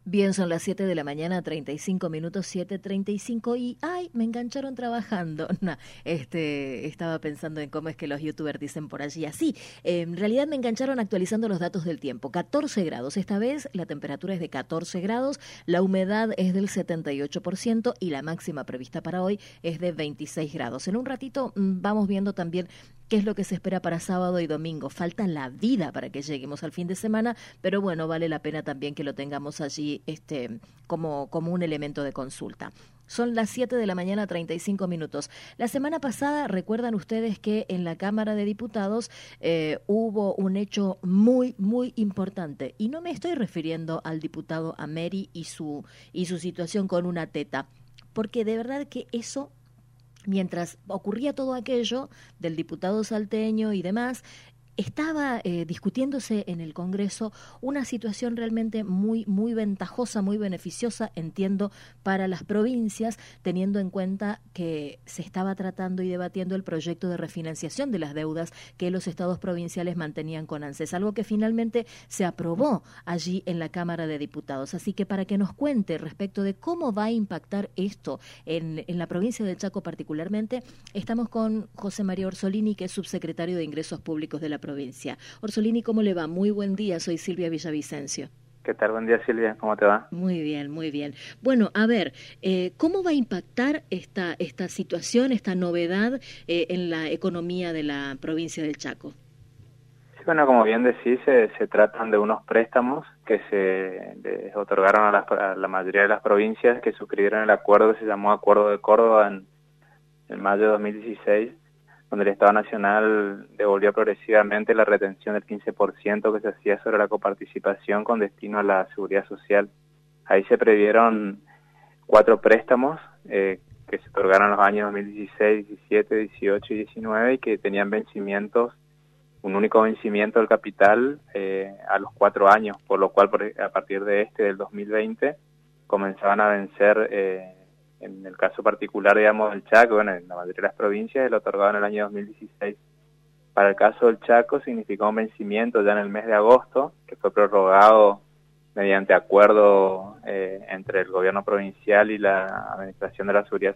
Bien, son las 7 de la mañana, 35 minutos, 7:35 y ¡ay! Me engancharon trabajando. No, estaba pensando en cómo es que los youtubers dicen por allí así. En realidad me engancharon actualizando los datos del tiempo. 14 grados. Esta vez la temperatura es de 14 grados, la humedad es del 78% y la máxima prevista para hoy es de 26 grados. En un ratito vamos viendo también qué es lo que se espera para sábado y domingo. Falta la vida para que lleguemos al fin de semana, pero bueno, vale la pena también que lo tengamos allí como un elemento de consulta. Son las 7 de la mañana, 35 minutos. La semana pasada, recuerdan ustedes que en la Cámara de Diputados hubo un hecho muy, muy importante. Y no me estoy refiriendo al diputado Ameri y su situación con una teta, porque de verdad que eso, mientras ocurría todo aquello del diputado salteño y demás, estaba discutiéndose en el Congreso una situación realmente muy, muy ventajosa, muy beneficiosa, entiendo, para las provincias, teniendo en cuenta que se estaba tratando y debatiendo el proyecto de refinanciación de las deudas que los estados provinciales mantenían con ANSES, algo que finalmente se aprobó allí en la Cámara de Diputados. Así que para que nos cuente respecto de cómo va a impactar esto en la provincia del Chaco particularmente, estamos con José María Orsolini, que es subsecretario de Ingresos Públicos de la provincia. Orsolini, ¿cómo le va? Muy buen día, soy Silvia Villavicencio. ¿Qué tal? Buen día, Silvia, ¿cómo te va? Muy bien, muy bien. Bueno, a ver, ¿cómo va a impactar esta situación, esta novedad en la economía de la provincia del Chaco? Sí, bueno, como bien decís, se tratan de unos préstamos que les otorgaron a la mayoría de las provincias que suscribieron el acuerdo que se llamó Acuerdo de Córdoba en mayo de 2016, donde el Estado Nacional devolvió progresivamente la retención del 15% que se hacía sobre la coparticipación con destino a la seguridad social. Ahí se previeron 4 préstamos que se otorgaron en los años 2016, 17, 18 y 19 y que tenían vencimientos, un único vencimiento del capital a los 4 años, por lo cual a partir del 2020, comenzaban a vencer, en el caso particular, digamos, del Chaco, bueno, en la mayoría de las provincias, lo otorgaban en el año 2016. Para el caso del Chaco significó un vencimiento ya en el mes de agosto, que fue prorrogado mediante acuerdo entre el gobierno provincial y la administración de la seguridad,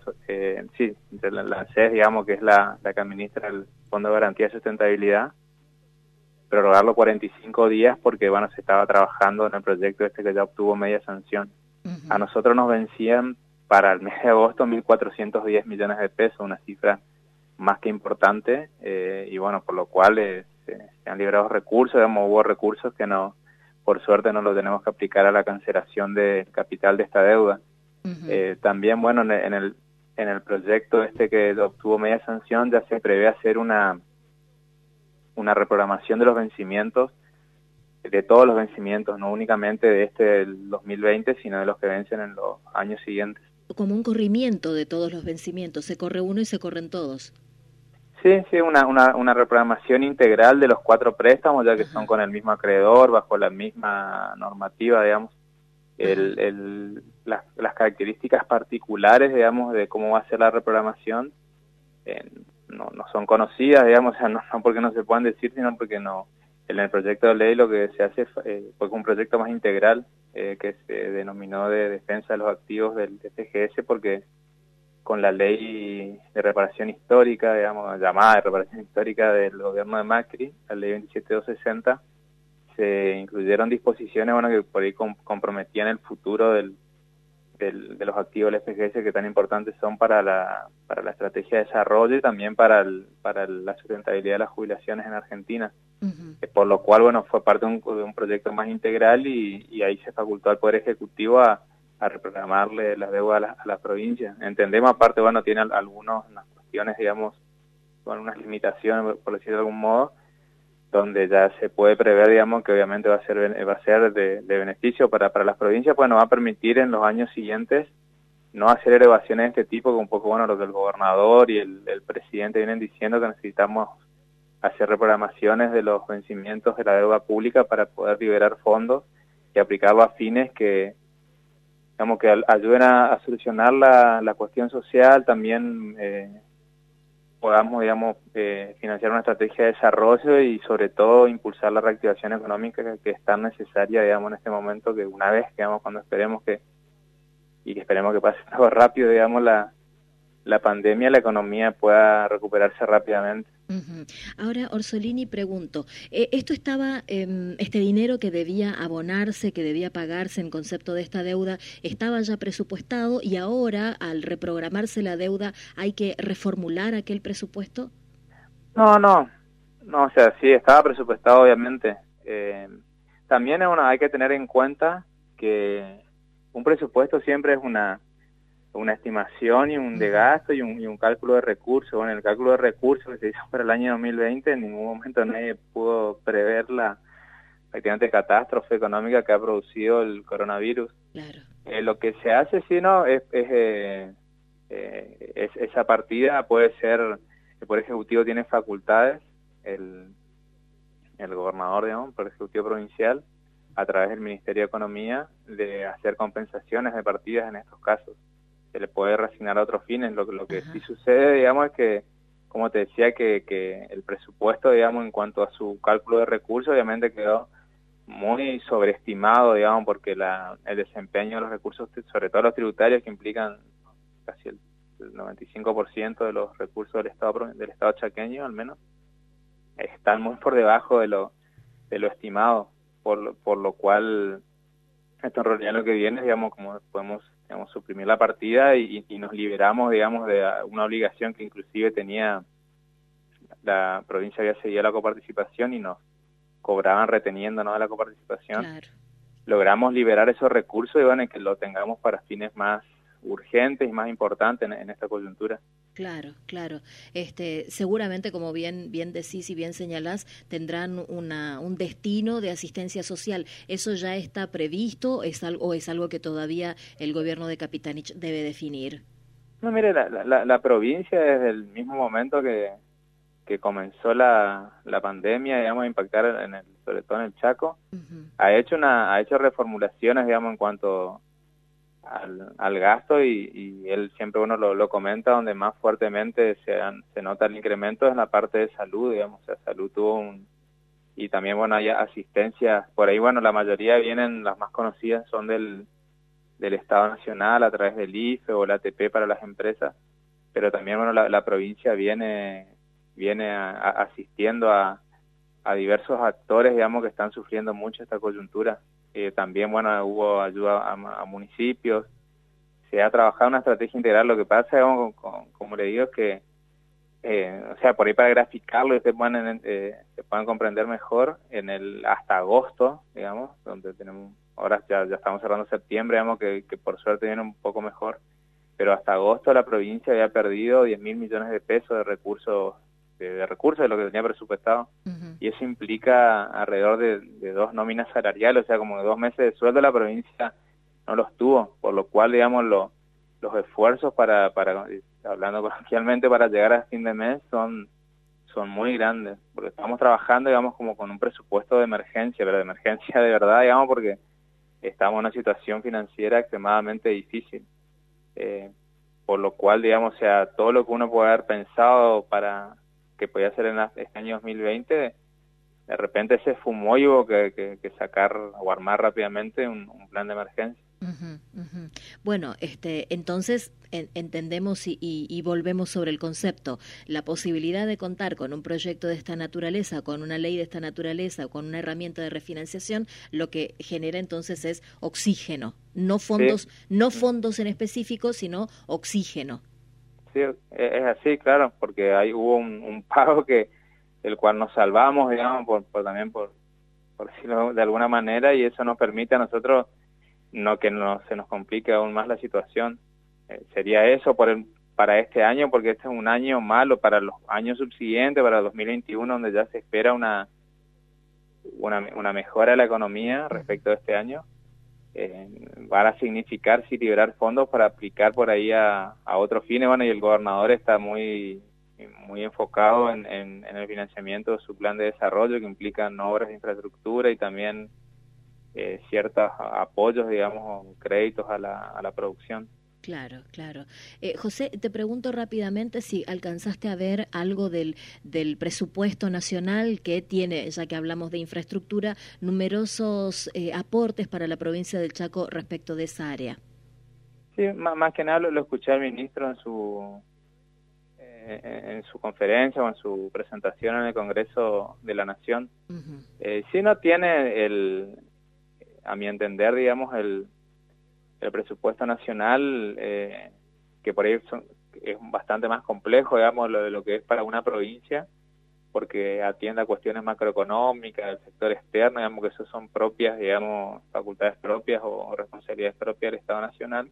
entre la ANSES, digamos, que es la que administra el Fondo de Garantía de Sustentabilidad, prorrogarlo 45 días porque, bueno, se estaba trabajando en el proyecto que ya obtuvo media sanción. A nosotros nos vencían para el mes de agosto 1.410 millones de pesos, una cifra más que importante, y bueno, por lo cual se han liberado recursos, digamos, hubo recursos que no, por suerte no lo tenemos que aplicar a la cancelación del capital de esta deuda. También, bueno, en el proyecto que obtuvo media sanción ya se prevé hacer una reprogramación de los vencimientos, de todos los vencimientos, no únicamente de del 2020, sino de los que vencen en los años siguientes. Como un corrimiento de todos los vencimientos, se corre uno y se corren todos. Sí, una reprogramación integral de los 4 préstamos, ya que son con el mismo acreedor, bajo la misma normativa, digamos. Las características particulares, digamos, de cómo va a ser la reprogramación no son conocidas, digamos, o sea, no porque no se puedan decir, sino porque no. En el proyecto de ley lo que se hace fue un proyecto más integral que se denominó de defensa de los activos del FGS, porque con la ley de reparación histórica, digamos, llamada de reparación histórica del gobierno de Macri, la ley 27260, se incluyeron disposiciones, bueno, que por ahí comprometían el futuro de los activos del FGS, que tan importantes son para la estrategia de desarrollo y también para la sustentabilidad de las jubilaciones en Argentina. Por lo cual, bueno, fue parte de un proyecto más integral y ahí se facultó al Poder Ejecutivo a reprogramarle las deudas a las provincias. Entendemos, aparte, bueno, tiene unas cuestiones, digamos, con unas limitaciones, por decirlo de algún modo, donde ya se puede prever, digamos, que obviamente va a ser de beneficio para las provincias, pues nos va a permitir en los años siguientes no hacer elevaciones de este tipo, que un poco, bueno, lo que el gobernador y el presidente vienen diciendo, que necesitamos hacer reprogramaciones de los vencimientos de la deuda pública para poder liberar fondos y aplicarlo a fines que, digamos, que ayuden a solucionar la cuestión social, también podamos, digamos, financiar una estrategia de desarrollo y sobre todo impulsar la reactivación económica que es tan necesaria, digamos, en este momento, que una vez, digamos, cuando esperemos que pase todo rápido, digamos, la pandemia, la economía pueda recuperarse rápidamente. Uh-huh. Ahora, Orsolini, pregunto, ¿esto estaba, este dinero que debía abonarse, que debía pagarse en concepto de esta deuda, estaba ya presupuestado y ahora, al reprogramarse la deuda, hay que reformular aquel presupuesto? No, o sea, sí, estaba presupuestado, obviamente. También hay que tener en cuenta que un presupuesto siempre es una estimación y un de gasto y un cálculo de recursos. Bueno, el cálculo de recursos que se hizo para el año 2020, en ningún momento nadie pudo prever la prácticamente catástrofe económica que ha producido el coronavirus. Claro. Lo que se hace, sí, no, es esa partida puede ser, el Poder Ejecutivo tiene facultades, el gobernador, digamos, el Poder Ejecutivo provincial, a través del Ministerio de Economía, de hacer compensaciones de partidas en estos casos. Se le puede reasignar a otros fines. Lo que sí sucede, digamos, es que, como te decía, que el presupuesto, digamos, en cuanto a su cálculo de recursos, obviamente quedó muy sobreestimado, digamos, porque el desempeño de los recursos, sobre todo los tributarios, que implican casi el 95% de los recursos del Estado chaqueño, al menos, están muy por debajo de lo estimado, por lo cual esto en realidad lo que viene, digamos, como podemos, digamos, suprimir la partida y nos liberamos, digamos, de una obligación que inclusive tenía la provincia, había seguido la coparticipación y nos cobraban reteniéndonos de la coparticipación. Claro. Logramos liberar esos recursos y bueno, que lo tengamos para fines más urgentes y más importantes en esta coyuntura. Claro. Seguramente, como bien decís y bien señalás, tendrán un destino de asistencia social. ¿Eso ya está previsto o es algo que todavía el gobierno de Capitanich debe definir? No, mire, la provincia desde el mismo momento que comenzó la pandemia, digamos, a impactar sobre todo en el Chaco, ha hecho reformulaciones, digamos, en cuanto al gasto y él siempre uno lo comenta, donde más fuertemente se nota el incremento es en la parte de salud, digamos, o sea, salud y también, bueno, hay asistencias, por ahí, bueno, la mayoría vienen, las más conocidas son del Estado Nacional a través del IFE o la ATP para las empresas, pero también, bueno, la provincia viene asistiendo a diversos actores, digamos, que están sufriendo mucho esta coyuntura. También, bueno, hubo ayuda a municipios, se ha trabajado una estrategia integral. Lo que pasa, digamos, como le digo, es que, o sea, por ahí para graficarlo y se puedan comprender mejor, hasta agosto, digamos, donde tenemos, ahora ya estamos cerrando septiembre, digamos, que por suerte viene un poco mejor, pero hasta agosto la provincia había perdido 10.000 millones de pesos de recursos, de lo que tenía presupuestado, y eso implica alrededor de 2 nóminas salariales, o sea, como 2 meses de sueldo la provincia no los tuvo, por lo cual, digamos, los esfuerzos para hablando coloquialmente, para llegar a fin de mes son muy grandes, porque estamos trabajando, digamos, como con un presupuesto de emergencia, pero de emergencia de verdad, digamos, porque estamos en una situación financiera extremadamente difícil. Por lo cual, digamos, o sea, todo lo que uno puede haber pensado para que podía hacer en este año 2020, de repente se fumó y hubo que sacar o armar rápidamente un plan de emergencia. Bueno, entonces entendemos y volvemos sobre el concepto. La posibilidad de contar con un proyecto de esta naturaleza, con una ley de esta naturaleza, con una herramienta de refinanciación, lo que genera entonces es oxígeno, no fondos, no fondos en específico, sino oxígeno. Sí, es así, claro, porque ahí hubo un pago el cual nos salvamos, digamos, también por decirlo de alguna manera, y eso nos permite a nosotros se nos complique aún más la situación. Sería eso para este año, porque este es un año malo para los años subsiguientes, para 2021, donde ya se espera una mejora de la economía respecto a este año. Van a significar sí liberar fondos para aplicar por ahí a otros fines. Bueno, y el gobernador está muy enfocado en el financiamiento de su plan de desarrollo, que implican obras de infraestructura y también ciertos apoyos, digamos, créditos a la producción. Claro, claro. José, te pregunto rápidamente si alcanzaste a ver algo del presupuesto nacional que tiene, ya que hablamos de infraestructura, numerosos aportes para la provincia del Chaco respecto de esa área. Sí, más que nada lo escuché al ministro en su conferencia o en su presentación en el Congreso de la Nación. Uh-huh. Sí no tiene a mi entender, digamos, el presupuesto nacional, que por ahí es bastante más complejo, digamos, lo que es para una provincia, porque atiende a cuestiones macroeconómicas, del sector externo, digamos, que eso son propias, digamos, facultades propias o responsabilidades propias del Estado Nacional.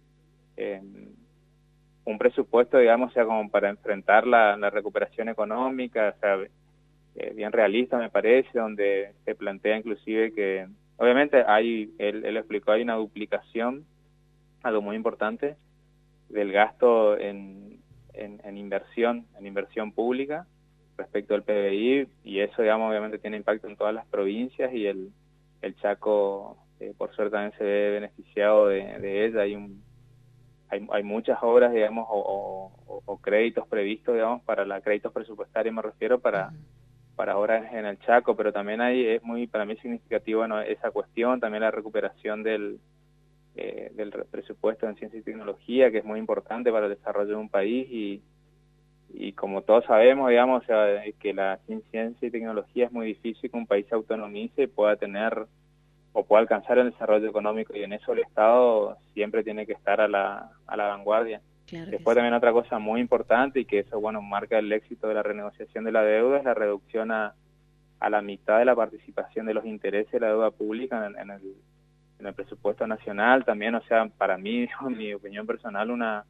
Un presupuesto, digamos, sea como para enfrentar la recuperación económica, o sea, bien realista me parece, donde se plantea inclusive que, obviamente él explicó, hay una duplicación, algo muy importante, del gasto en inversión pública respecto al PBI, y eso, digamos, obviamente tiene impacto en todas las provincias, y el Chaco, por suerte, también se ve beneficiado de ella. Hay muchas obras, digamos, o créditos previstos, digamos, créditos presupuestarios me refiero, para obras en el Chaco, pero también es muy, para mí, significativo, bueno, esa cuestión, también la recuperación del presupuesto en ciencia y tecnología, que es muy importante para el desarrollo de un país, y como todos sabemos, digamos, o sea, que la ciencia y tecnología es muy difícil que un país se autonomice y pueda tener o pueda alcanzar el desarrollo económico, y en eso el Estado siempre tiene que estar a la vanguardia. Claro. Después también otra cosa muy importante, y que eso, bueno, marca el éxito de la renegociación de la deuda, es la reducción a la mitad de la participación de los intereses de la deuda pública en el presupuesto nacional. También, o sea, para mí, en mi opinión personal,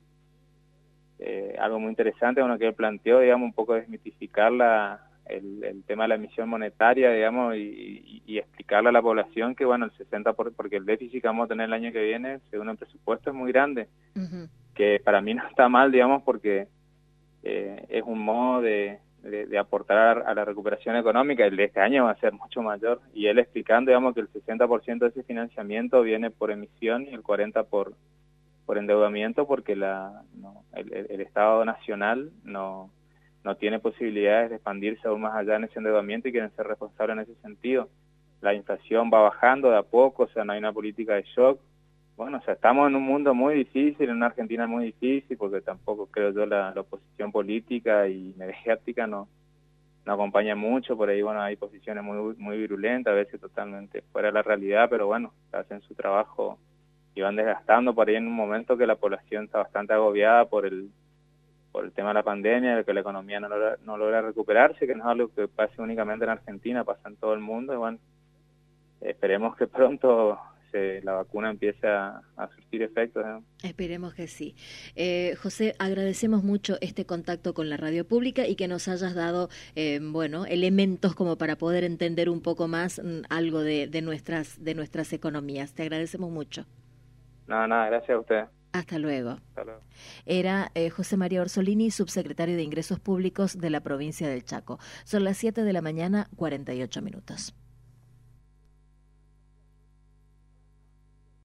algo muy interesante, bueno, que él planteó, digamos, un poco desmitificar el tema de la emisión monetaria, digamos, y explicarle a la población que, bueno, el 60%, porque el déficit que vamos a tener el año que viene, según el presupuesto, es muy grande, uh-huh. Que para mí no está mal, digamos, porque es un modo de aportar a la recuperación económica. El de este año va a ser mucho mayor, y él explicando, digamos, que el 60% de ese financiamiento viene por emisión y el 40% por endeudamiento, porque el Estado Nacional no tiene posibilidades de expandirse aún más allá en ese endeudamiento, y quieren ser responsables en ese sentido. La inflación va bajando de a poco, o sea, no hay una política de shock. Bueno, o sea, estamos en un mundo muy difícil, en una Argentina muy difícil, porque tampoco creo yo la oposición política y mediática no acompaña mucho. Por ahí, bueno, hay posiciones muy virulentas, a veces totalmente fuera de la realidad, pero bueno, hacen su trabajo y van desgastando por ahí en un momento que la población está bastante agobiada por el tema de la pandemia, de que la economía no logra recuperarse, que no es algo que pase únicamente en Argentina, pasa en todo el mundo. Y bueno, esperemos que pronto la vacuna empiece a surtir efectos, ¿no? Esperemos que sí. José, agradecemos mucho este contacto con la radio pública, y que nos hayas dado, elementos como para poder entender un poco más algo de nuestras economías. Te agradecemos mucho. Nada, gracias a usted. Hasta luego. Hasta luego. Era José María Orsolini, subsecretario de Ingresos Públicos de la provincia del Chaco. Son las 7 de la mañana, 48 minutos.